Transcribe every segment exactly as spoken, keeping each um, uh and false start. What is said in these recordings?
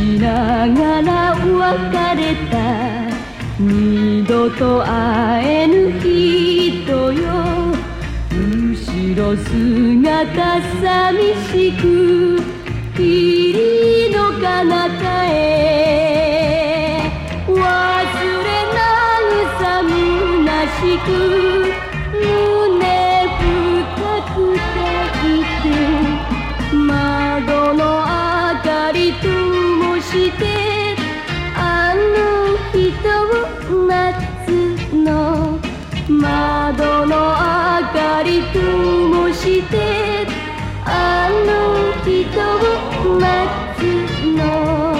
ながら別れた二度と会えぬ人よ、後ろ姿寂しく霧の彼方へ、忘れないむなしく胸深く抱いて、窓の明かり灯してあの人を待つの、窓の明かり灯してあの人を待つの。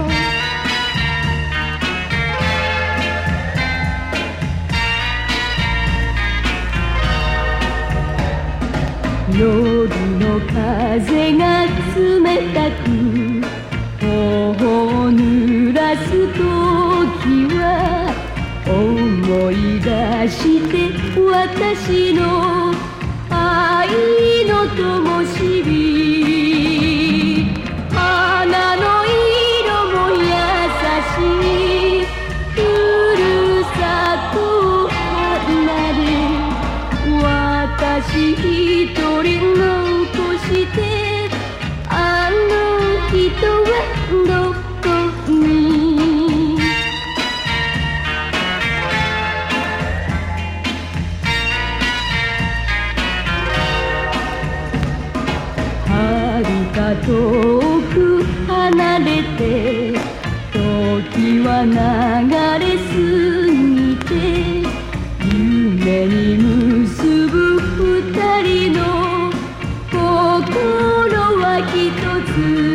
夜の風が冷たく頬を濡らす時は、思い出して私の愛の灯火、花の色も優しいふるさとを離れ、私一人残してあの人はどこに。遥か遠く離れて時は流れ過ぎて、夢に結ぶ二人の心は一つ